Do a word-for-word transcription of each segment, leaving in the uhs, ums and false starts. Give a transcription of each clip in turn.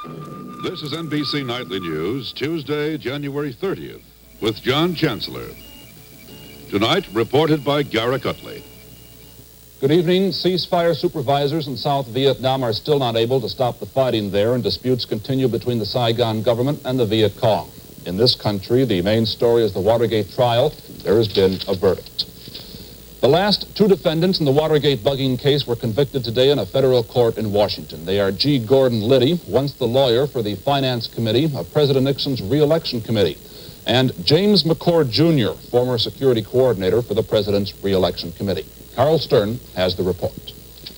This is N B C Nightly News, Tuesday, January thirtieth, with John Chancellor. Tonight, reported by Garrick Utley. Good evening. Ceasefire supervisors in South Vietnam are still not able to stop the fighting there, and disputes continue between the Saigon government and the Viet Cong. In this country, the main story is the Watergate trial. There has been a verdict. The last two defendants in the Watergate bugging case were convicted today in a federal court in Washington. They are G. Gordon Liddy, once the lawyer for the Finance Committee of President Nixon's re-election committee, and James McCord, Junior, former security coordinator for the President's re-election committee. Carl Stern has the report.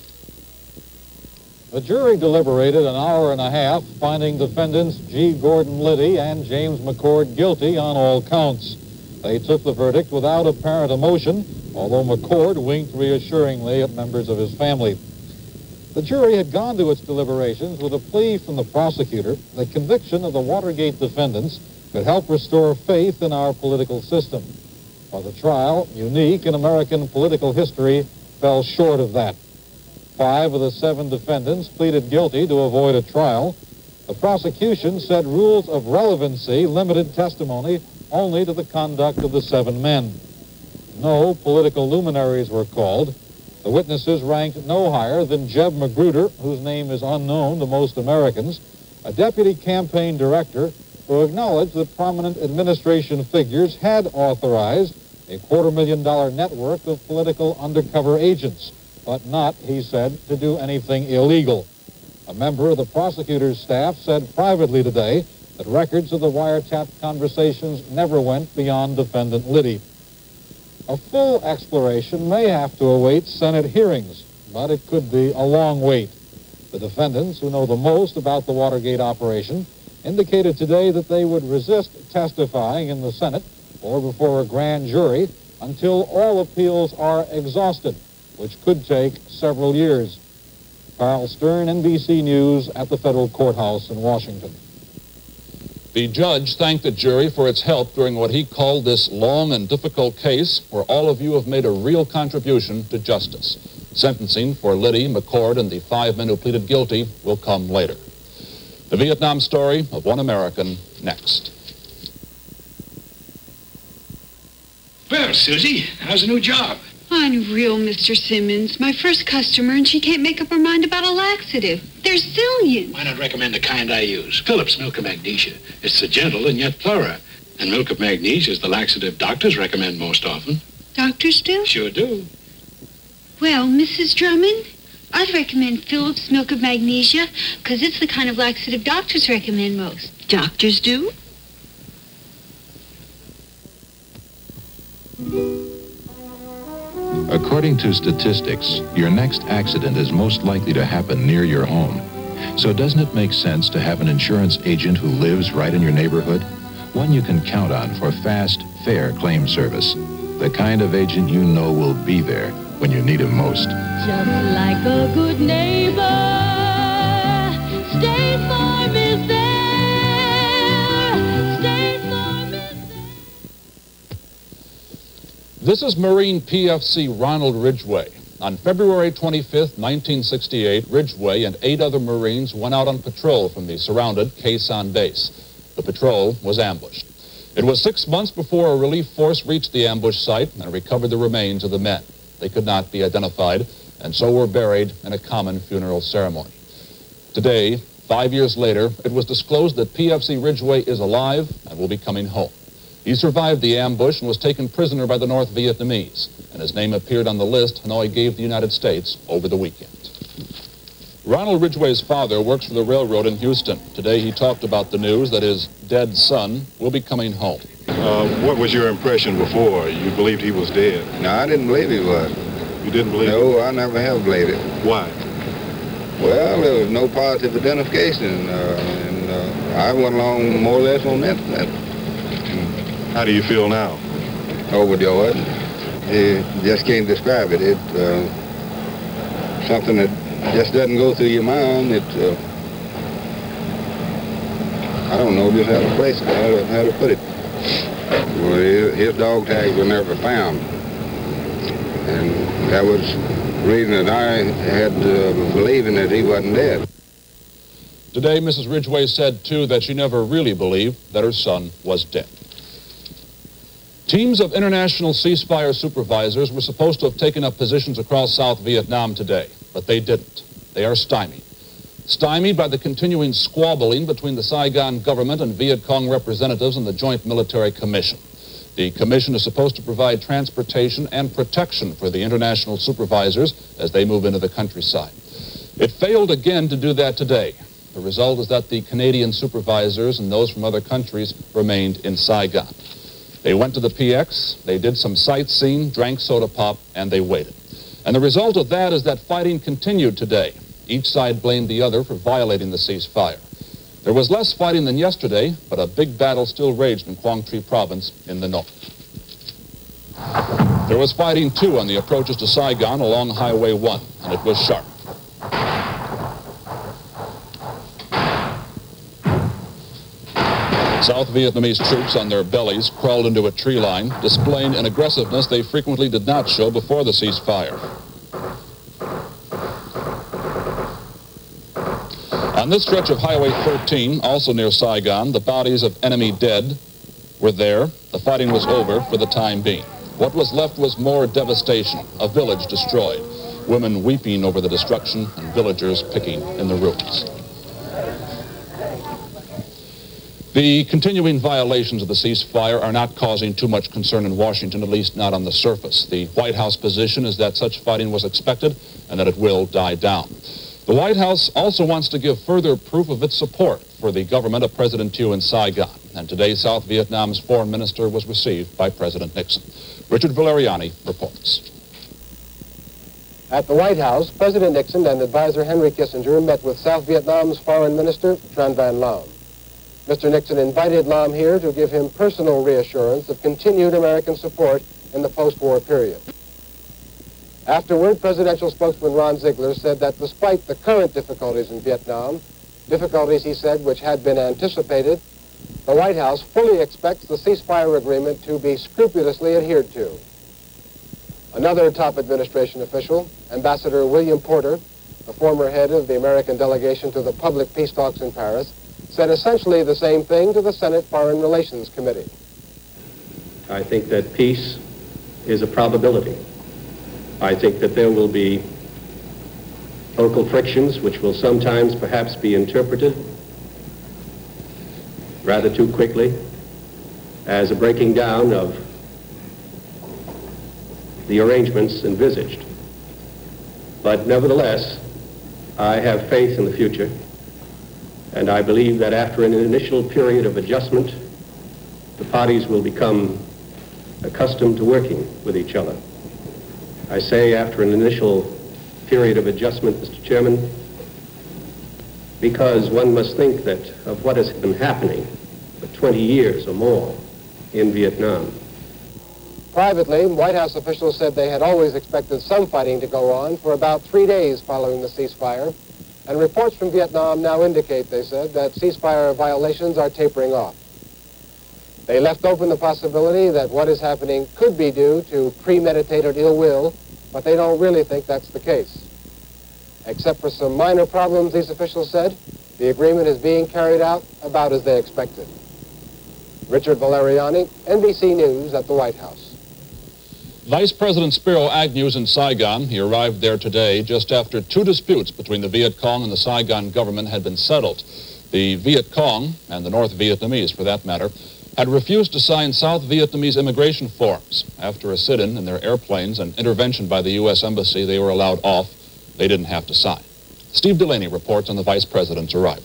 The jury deliberated an hour and a half, finding defendants G. Gordon Liddy and James McCord guilty on all counts. They took the verdict without apparent emotion, although McCord winked reassuringly at members of his family. The jury had gone to its deliberations with a plea from the prosecutor that conviction of the Watergate defendants could help restore faith in our political system. But the trial, unique in American political history, fell short of that. Five of the seven defendants pleaded guilty to avoid a trial. The prosecution said rules of relevancy limited testimony only to the conduct of the seven men. No political luminaries were called. The witnesses ranked no higher than Jeb Magruder, whose name is unknown to most Americans, a deputy campaign director who acknowledged that prominent administration figures had authorized a quarter million dollar network of political undercover agents, but not, he said, to do anything illegal. A member of the prosecutor's staff said privately today that records of the wiretapped conversations never went beyond defendant Liddy. A full exploration may have to await Senate hearings, but it could be a long wait. The defendants, who know the most about the Watergate operation, indicated today that they would resist testifying in the Senate or before a grand jury until all appeals are exhausted, which could take several years. Carl Stern, N B C News, at the federal courthouse in Washington. The judge thanked the jury for its help during what he called this long and difficult case, where all of you have made a real contribution to justice. Sentencing for Liddy, McCord, and the five men who pleaded guilty will come later. The Vietnam story of one American, next. Well, Susie, how's the new job? Unreal, Mister Simmons. My first customer, and she can't make up her mind about a laxative. There's zillions. Why not recommend the kind I use? Phillips Milk of Magnesia. It's so gentle and yet thorough. And Milk of Magnesia is the laxative doctors recommend most often. Doctors do? Sure do. Well, Missus Drummond, I'd recommend Phillips Milk of Magnesia, because it's the kind of laxative doctors recommend most. Doctors do? According to statistics, your next accident is most likely to happen near your home. So doesn't it make sense to have an insurance agent who lives right in your neighborhood? One you can count on for fast, fair claim service. The kind of agent you know will be there when you need him most. Just like a good neighbor, State Farm is there. State Farm is there. This is Marine P F C Ronald Ridgway. On February twenty-fifth, nineteen sixty-eight, Ridgway and eight other Marines went out on patrol from the surrounded Khe Sanh base. The patrol was ambushed. It was six months before a relief force reached the ambush site and recovered the remains of the men. They could not be identified, and so were buried in a common funeral ceremony. Today, five years later, it was disclosed that P F C Ridgway is alive and will be coming home. He survived the ambush and was taken prisoner by the North Vietnamese, and his name appeared on the list Hanoi gave the United States over the weekend. Ronald Ridgway's father works for the railroad in Houston. Today he talked about the news that his dead son will be coming home. Uh, what was your impression before? You believed he was dead? No, I didn't believe he was. You didn't believe No, it? I never have believed it. Why? Well, there was no positive identification, uh, and uh, I went along more or less on that. that. How do you feel now? Overjoyed. You just can't describe it. It's uh, something that just doesn't go through your mind. It's, uh, I don't know just how to place it, how to, how to put it. Well, his, his dog tags were never found. And that was the reason that I had uh, believing that he wasn't dead. Today, Missus Ridgway said, too, that she never really believed that her son was dead. Teams of international ceasefire supervisors were supposed to have taken up positions across South Vietnam today, but they didn't. They are stymied. Stymied by the continuing squabbling between the Saigon government and Viet Cong representatives in the Joint Military Commission. The commission is supposed to provide transportation and protection for the international supervisors as they move into the countryside. It failed again to do that today. The result is that the Canadian supervisors and those from other countries remained in Saigon. They went to the P X, they did some sightseeing, drank soda pop, and they waited. And the result of that is that fighting continued today. Each side blamed the other for violating the ceasefire. There was less fighting than yesterday, but a big battle still raged in Quang Tri province in the north. There was fighting, too, on the approaches to Saigon along Highway one, and it was sharp. South Vietnamese troops on their bellies crawled into a tree line, displaying an aggressiveness they frequently did not show before the ceasefire. On this stretch of Highway thirteen, also near Saigon, the bodies of enemy dead were there. The fighting was over for the time being. What was left was more devastation, a village destroyed, women weeping over the destruction, and villagers picking in the ruins. The continuing violations of the ceasefire are not causing too much concern in Washington, at least not on the surface. The White House position is that such fighting was expected and that it will die down. The White House also wants to give further proof of its support for the government of President Thieu in Saigon. And today, South Vietnam's foreign minister was received by President Nixon. Richard Valeriani reports. At the White House, President Nixon and advisor Henry Kissinger met with South Vietnam's foreign minister, Tran Van Lam. Mister Nixon invited Lam here to give him personal reassurance of continued American support in the post-war period. Afterward, presidential spokesman Ron Ziegler said that despite the current difficulties in Vietnam, difficulties, he said, which had been anticipated, the White House fully expects the ceasefire agreement to be scrupulously adhered to. Another top administration official, Ambassador William Porter, the former head of the American delegation to the public peace talks in Paris, said essentially the same thing to the Senate Foreign Relations Committee. I think that peace is a probability. I think that there will be local frictions which will sometimes perhaps be interpreted rather too quickly as a breaking down of the arrangements envisaged. But nevertheless, I have faith in the future. And I believe that after an initial period of adjustment, the parties will become accustomed to working with each other. I say after an initial period of adjustment, Mister Chairman, because one must think that of what has been happening for twenty years or more in Vietnam. Privately, White House officials said they had always expected some fighting to go on for about three days following the ceasefire. And reports from Vietnam now indicate, they said, that ceasefire violations are tapering off. They left open the possibility that what is happening could be due to premeditated ill will, but they don't really think that's the case. Except for some minor problems, these officials said, the agreement is being carried out about as they expected. Richard Valeriani, N B C News at the White House. Vice President Spiro Agnew is in Saigon. He arrived there today just after two disputes between the Viet Cong and the Saigon government had been settled. The Viet Cong, and the North Vietnamese for that matter, had refused to sign South Vietnamese immigration forms. After a sit-in in their airplanes and intervention by the U S Embassy, they were allowed off. They didn't have to sign. Steve Delaney reports on the Vice President's arrival.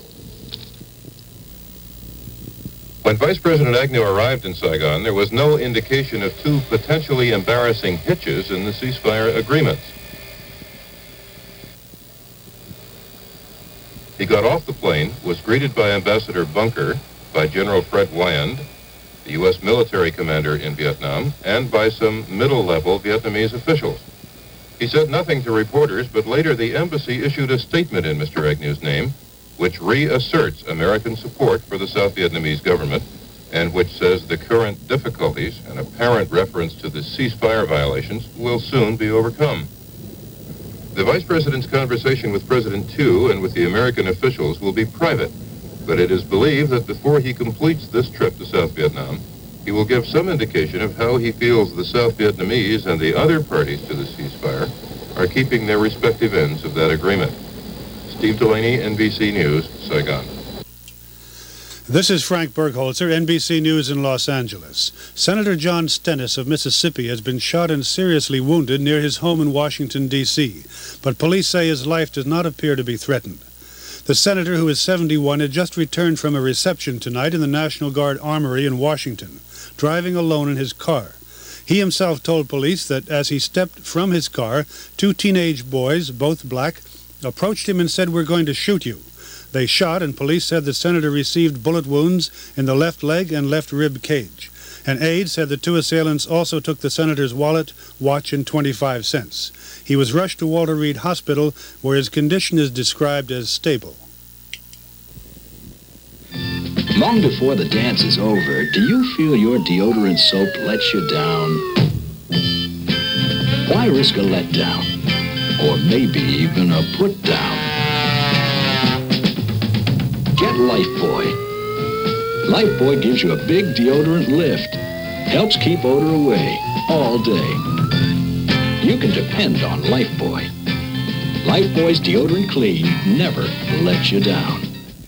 When Vice President Agnew arrived in Saigon, there was no indication of two potentially embarrassing hitches in the ceasefire agreements. He got off the plane, was greeted by Ambassador Bunker, by General Fred Wyand, the U S military commander in Vietnam, and by some middle-level Vietnamese officials. He said nothing to reporters, but later the embassy issued a statement in Mister Agnew's name, which reasserts American support for the South Vietnamese government and which says the current difficulties and apparent reference to the ceasefire violations will soon be overcome. The Vice President's conversation with President Tu and with the American officials will be private, but it is believed that before he completes this trip to South Vietnam, he will give some indication of how he feels the South Vietnamese and the other parties to the ceasefire are keeping their respective ends of that agreement. Steve Delaney, N B C News, Saigon. This is Frank Bergholzer, N B C News in Los Angeles. Senator John Stennis of Mississippi has been shot and seriously wounded near his home in Washington, D C, but police say his life does not appear to be threatened. The senator, who is seventy-one, had just returned from a reception tonight in the National Guard Armory in Washington, driving alone in his car. He himself told police that as he stepped from his car, two teenage boys, both black, approached him and said, "We're going to shoot you." They shot, and police said the senator received bullet wounds in the left leg and left rib cage. An aide said the two assailants also took the senator's wallet, watch, and twenty-five cents. He was rushed to Walter Reed Hospital, where his condition is described as stable. Long before the dance is over, do you feel your deodorant soap lets you down? Why risk a letdown? Or maybe even a put down? Get Lifebuoy. Lifebuoy gives you a big deodorant lift. Helps keep odor away all day. You can depend on Lifebuoy. Lifebuoy's deodorant clean never lets you down.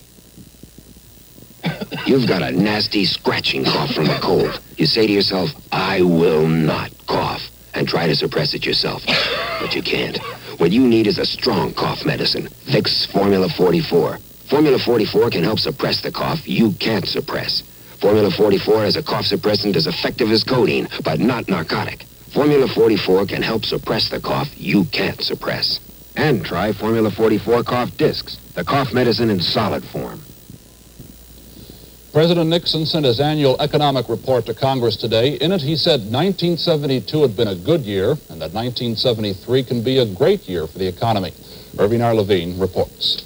You've got a nasty scratching cough from a cold. You say to yourself, "I will not cough," and try to suppress it yourself. But you can't. What you need is a strong cough medicine. Vicks Formula forty-four. Formula forty-four can help suppress the cough you can't suppress. Formula forty-four is a cough suppressant as effective as codeine, but not narcotic. Formula forty-four can help suppress the cough you can't suppress. And try Formula forty-four Cough Discs, the cough medicine in solid form. President Nixon sent his annual economic report to Congress today. In it, he said nineteen seventy-two had been a good year and that nineteen seventy-three can be a great year for the economy. Irving R. Levine reports.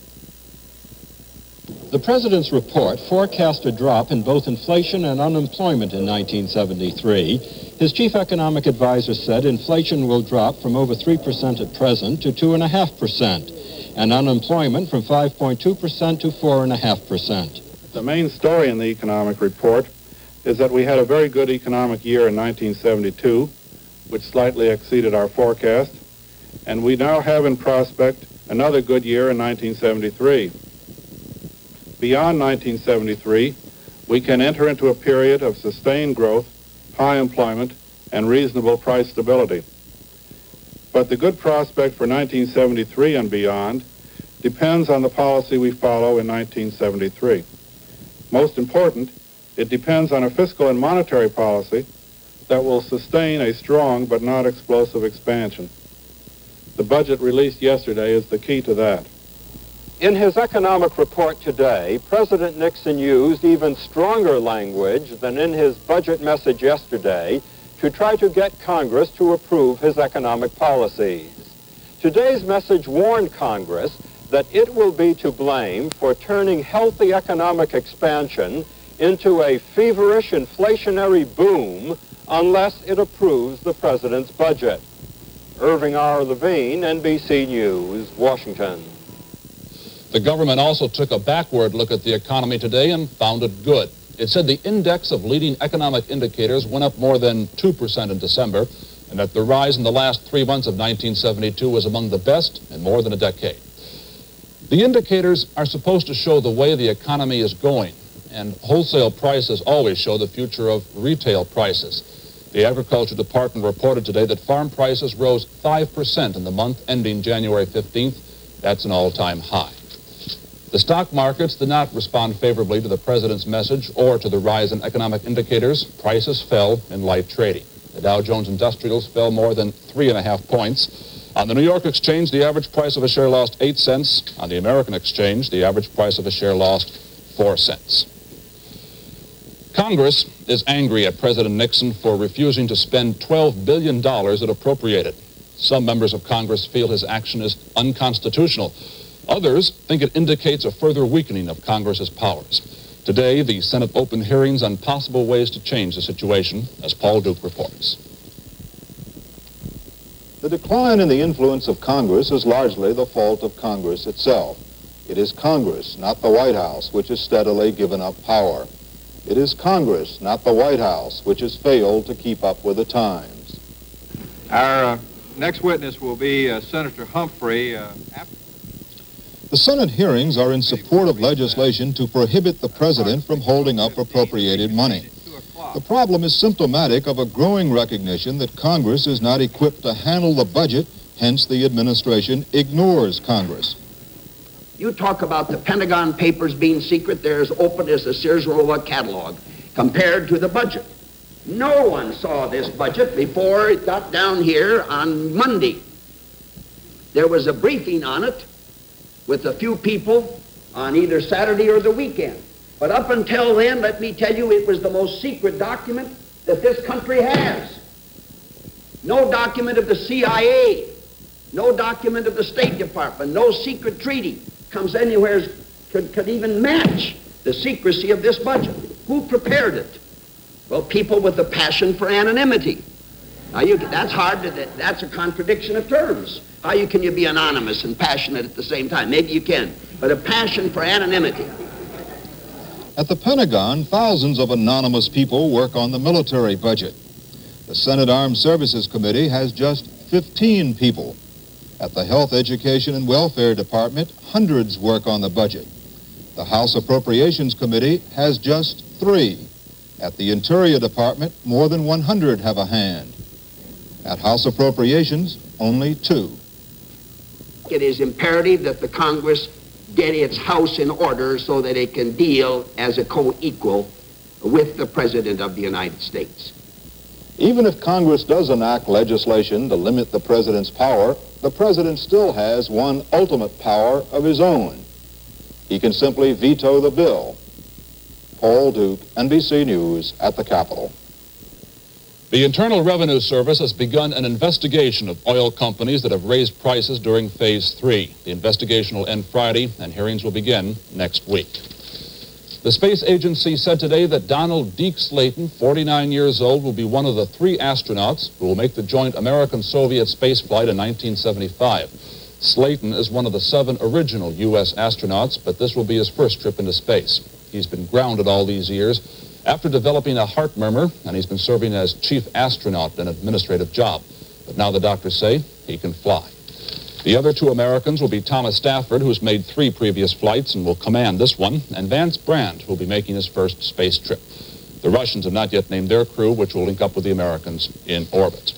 The President's report forecast a drop in both inflation and unemployment in nineteen seventy-three. His chief economic advisor said inflation will drop from over three percent at present to two point five percent, and unemployment from five point two percent to four point five percent. The main story in the economic report is that we had a very good economic year in nineteen seventy-two, which slightly exceeded our forecast, and we now have in prospect another good year in nineteen seventy-three. Beyond nineteen seventy-three, we can enter into a period of sustained growth, high employment, and reasonable price stability. But the good prospect for nineteen seventy-three and beyond depends on the policy we follow in nineteen seventy-three. Most important, it depends on a fiscal and monetary policy that will sustain a strong but not explosive expansion. The budget released yesterday is the key to that. In his economic report today, President Nixon used even stronger language than in his budget message yesterday to try to get Congress to approve his economic policies. Today's message warned Congress that it will be to blame for turning healthy economic expansion into a feverish inflationary boom unless it approves the President's budget. Irving R. Levine, N B C News, Washington. The government also took a backward look at the economy today and found it good. It said the index of leading economic indicators went up more than two percent in December, and that the rise in the last three months of nineteen seventy-two was among the best in more than a decade. The indicators are supposed to show the way the economy is going, and wholesale prices always show the future of retail prices. The Agriculture Department reported today that farm prices rose five percent in the month ending January fifteenth. That's an all-time high. The stock markets did not respond favorably to the President's message or to the rise in economic indicators. Prices fell in light trading. The Dow Jones Industrials fell more than three and a half points. On the New York Exchange, the average price of a share lost eight cents. On the American Exchange, the average price of a share lost four cents. Congress is angry at President Nixon for refusing to spend twelve billion dollars it appropriated. Some members of Congress feel his action is unconstitutional. Others think it indicates a further weakening of Congress's powers. Today, the Senate opened hearings on possible ways to change the situation, as Paul Duke reports. The decline in the influence of Congress is largely the fault of Congress itself. It is Congress, not the White House, which has steadily given up power. It is Congress, not the White House, which has failed to keep up with the times. Our uh, next witness will be uh, Senator Humphrey. Uh, The Senate hearings are in support of legislation to prohibit the president from holding up appropriated money. The problem is symptomatic of a growing recognition that Congress is not equipped to handle the budget, hence the administration ignores Congress. You talk about the Pentagon Papers being secret, they're as open as the Sears Roebuck catalog compared to the budget. No one saw this budget before it got down here on Monday. There was a briefing on it with a few people on either Saturday or the weekend. But up until then, let me tell you, it was the most secret document that this country has. No document of the C I A, no document of the State Department, no secret treaty comes anywhere could, could even match the secrecy of this budget. Who prepared it? Well, people with a passion for anonymity. Now, you, that's hard to, that's a contradiction of terms. How you, can you be anonymous and passionate at the same time? Maybe you can, but a passion for anonymity. At the Pentagon, thousands of anonymous people work on the military budget. The Senate Armed Services Committee has just fifteen people. At the Health, Education, and Welfare Department, hundreds work on the budget. The House Appropriations Committee has just three. At the Interior Department, more than one hundred have a hand. At House Appropriations, only two. It is imperative that the Congress get its house in order so that it can deal as a co-equal with the President of the United States. Even if Congress does enact legislation to limit the President's power, the President still has one ultimate power of his own. He can simply veto the bill. Paul Duke, N B C News at the Capitol. The Internal Revenue Service has begun an investigation of oil companies that have raised prices during Phase three. The investigation will end Friday, and hearings will begin next week. The space agency said today that Donald Deke Slayton, forty-nine years old, will be one of the three astronauts who will make the joint American-Soviet space flight in nineteen seventy-five. Slayton is one of the seven original U S astronauts, but this will be his first trip into space. He's been grounded all these years after developing a heart murmur, and he's been serving as chief astronaut, an administrative job. But now the doctors say he can fly. The other two Americans will be Thomas Stafford, who's made three previous flights and will command this one, and Vance Brand, who will be making his first space trip. The Russians have not yet named their crew, which will link up with the Americans in orbit.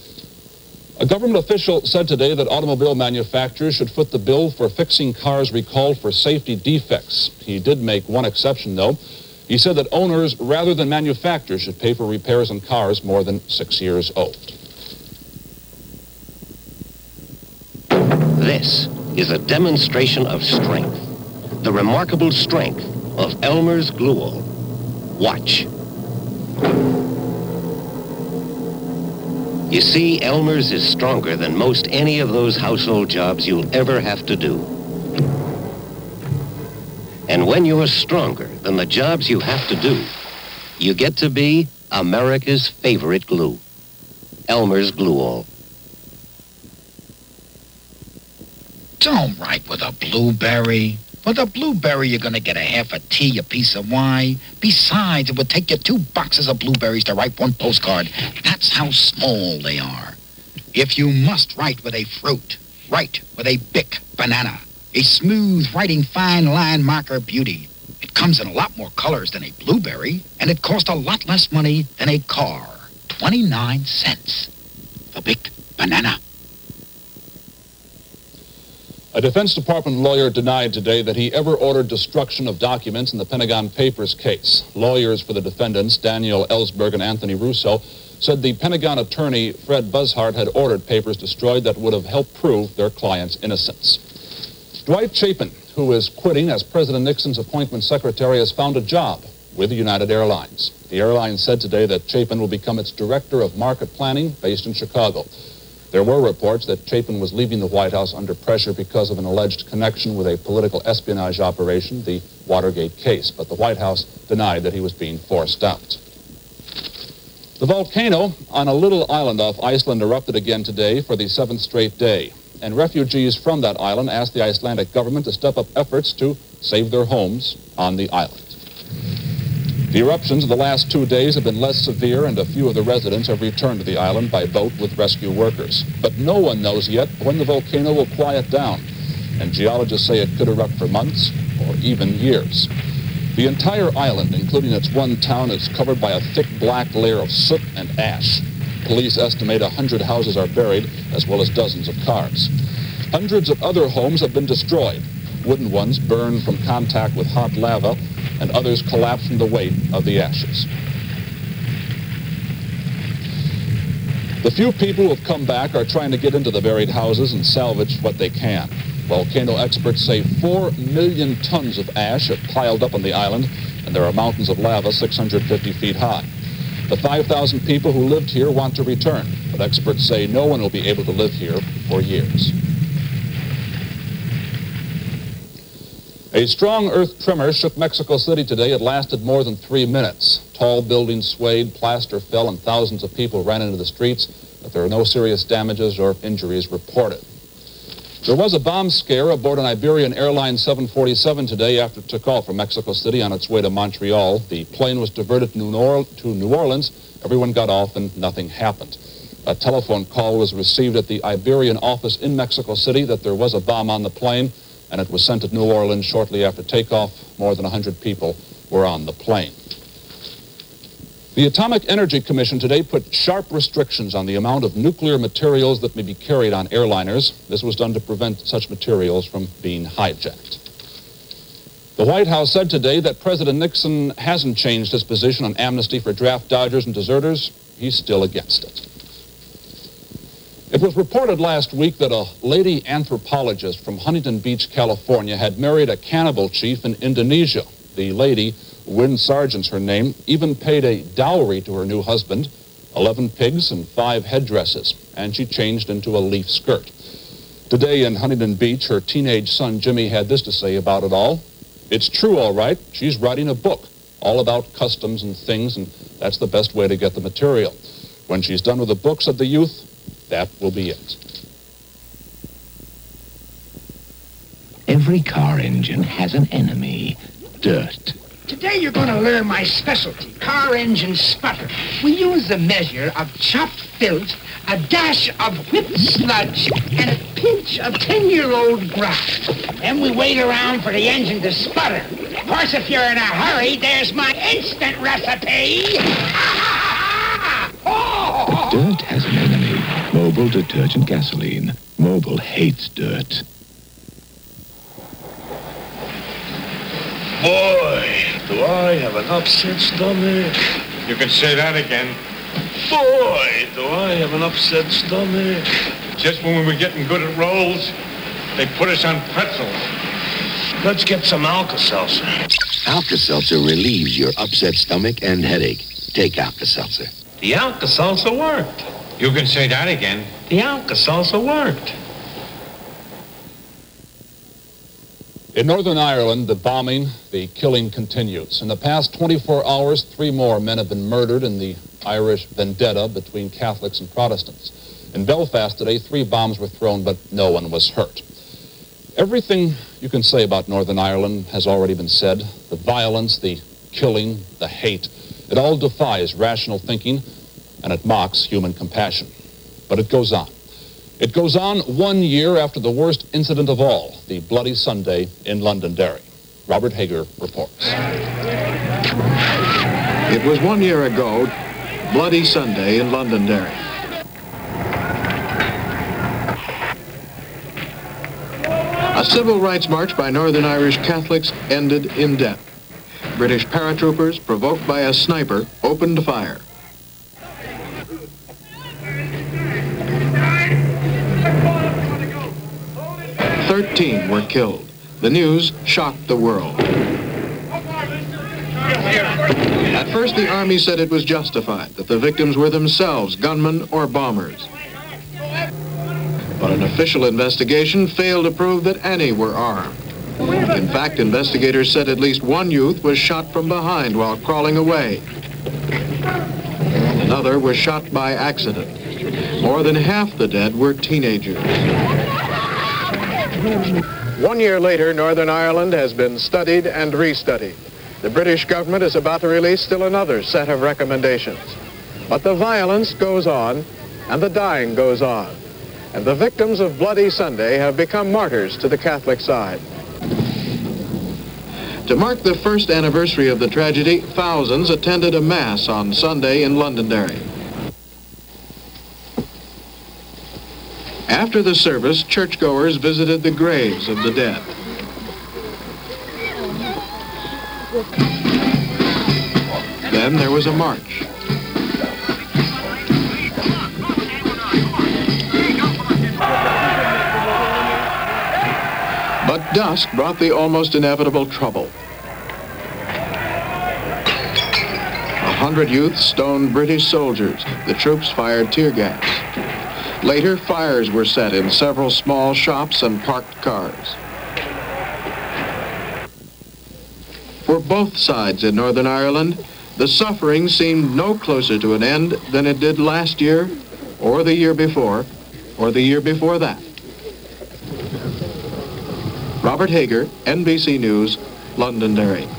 A government official said today that automobile manufacturers should foot the bill for fixing cars recalled for safety defects. He did make one exception, though. He said that owners, rather than manufacturers, should pay for repairs on cars more than six years old. This is a demonstration of strength, the remarkable strength of Elmer's Glue All. Watch. You see, Elmer's is stronger than most any of those household jobs you'll ever have to do. And when you're stronger than the jobs you have to do, you get to be America's favorite glue. Elmer's Glue All. Don't write with a blueberry. With a blueberry, you're going to get a half a tea, a piece of wine. Besides, it would take you two boxes of blueberries to write one postcard. That's how small they are. If you must write with a fruit, write with a Bic banana. A smooth writing fine line marker beauty. It comes in a lot more colors than a blueberry, and it costs a lot less money than a car. twenty-nine cents. The Bic banana. A Defense Department lawyer denied today that he ever ordered destruction of documents in the Pentagon Papers case. Lawyers for the defendants, Daniel Ellsberg and Anthony Russo, said the Pentagon attorney, Fred Buzhardt, had ordered papers destroyed that would have helped prove their client's innocence. Dwight Chapin, who is quitting as President Nixon's appointment secretary, has found a job with United Airlines. The airline said today that Chapin will become its director of market planning based in Chicago. There were reports that Chapin was leaving the White House under pressure because of an alleged connection with a political espionage operation, the Watergate case, but the White House denied that he was being forced out. The volcano on a little island off Iceland erupted again today for the seventh straight day, and refugees from that island asked the Icelandic government to step up efforts to save their homes on the island. The eruptions of the last two days have been less severe, and a few of the residents have returned to the island by boat with rescue workers. But no one knows yet when the volcano will quiet down, and geologists say it could erupt for months or even years. The entire island, including its one town, is covered by a thick black layer of soot and ash. Police estimate one hundred houses are buried, as well as dozens of cars. Hundreds of other homes have been destroyed. Wooden ones burned from contact with hot lava, and others collapsed from the weight of the ashes. The few people who have come back are trying to get into the buried houses and salvage what they can. Volcano experts say four million tons of ash have piled up on the island, and there are mountains of lava six hundred fifty feet high. The five thousand people who lived here want to return, but experts say no one will be able to live here for years. A strong earth tremor shook Mexico City today. It lasted more than three minutes. Tall buildings swayed, plaster fell, and thousands of people ran into the streets, but there are no serious damages or injuries reported. There was a bomb scare aboard an Iberian Airlines seven forty-seven today after it took off from Mexico City on its way to Montreal. The plane was diverted to New Orleans. Everyone got off and nothing happened. A telephone call was received at the Iberian office in Mexico City that there was a bomb on the plane, and it was sent to New Orleans shortly after takeoff. More than one hundred people were on the plane. The Atomic Energy Commission today put sharp restrictions on the amount of nuclear materials that may be carried on airliners. This was done to prevent such materials from being hijacked. The White House said today that President Nixon hasn't changed his position on amnesty for draft dodgers and deserters. He's still against it. It was reported last week that a lady anthropologist from Huntington Beach, California, had married a cannibal chief in Indonesia. The lady, Wynne Sargent's her name, even paid a dowry to her new husband, eleven pigs and five headdresses, and she changed into a leaf skirt. Today in Huntington Beach, her teenage son Jimmy had this to say about it all. It's true, all right. She's writing a book all about customs and things, and that's the best way to get the material. When she's done with the book, said the youth, that will be it. Every car engine has an enemy, dirt. Today you're going to learn my specialty, car engine sputter. We use the measure of chopped filth, a dash of whipped sludge, and a pinch of ten-year-old grass. Then we wait around for the engine to sputter. Of course, if you're in a hurry, there's my instant recipe. Dirt has an enemy. Mobil detergent gasoline. Mobil hates dirt. Boy, do I have an upset stomach. You can say that again. Boy, do I have an upset stomach. Just when we were getting good at rolls, they put us on pretzels. Let's get some Alka-Seltzer. Alka-Seltzer relieves your upset stomach and headache. Take Alka-Seltzer. The Alka-Seltzer worked. You can say that again. The Alka-Seltzer worked. In Northern Ireland, the bombing, the killing continues. In the past twenty-four hours, three more men have been murdered in the Irish vendetta between Catholics and Protestants. In Belfast today, three bombs were thrown, but no one was hurt. Everything you can say about Northern Ireland has already been said. The violence, the killing, the hate, it all defies rational thinking, and it mocks human compassion. But it goes on. It goes on one year after the worst incident of all, the Bloody Sunday in Londonderry. Robert Hager reports. It was one year ago, Bloody Sunday in Londonderry. A civil rights march by Northern Irish Catholics ended in death. British paratroopers, provoked by a sniper, opened fire. Thirteen were killed. The news shocked the world. At first, the Army said it was justified, that the victims were themselves gunmen or bombers. But an official investigation failed to prove that any were armed. In fact, investigators said at least one youth was shot from behind while crawling away. Another was shot by accident. More than half the dead were teenagers. One year later, Northern Ireland has been studied and restudied. The British government is about to release still another set of recommendations. But the violence goes on, and the dying goes on. And the victims of Bloody Sunday have become martyrs to the Catholic side. To mark the first anniversary of the tragedy, thousands attended a mass on Sunday in Londonderry. After the service, churchgoers visited the graves of the dead. Then there was a march. But dusk brought the almost inevitable trouble. A hundred youths stoned British soldiers. The troops fired tear gas. Later, fires were set in several small shops and parked cars. For both sides in Northern Ireland, the suffering seemed no closer to an end than it did last year, or the year before, or the year before that. Robert Hager, N B C News, Londonderry.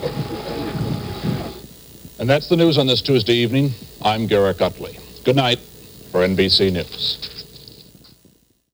And that's the news on this Tuesday evening. I'm Garrett Utley. Good night for N B C News.